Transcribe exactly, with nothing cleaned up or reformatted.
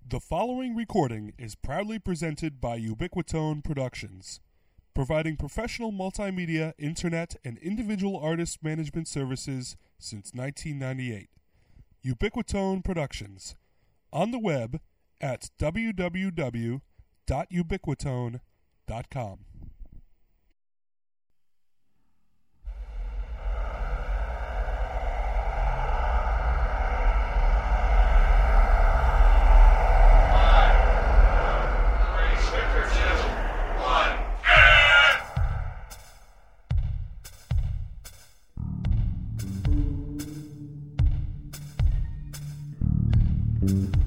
The following recording is proudly presented by Ubiquitone Productions, providing professional multimedia, internet, and individual artist management services since nineteen ninety-eight. Ubiquitone Productions, on the web at w w w dot ubiquitone dot com. Mm-hmm.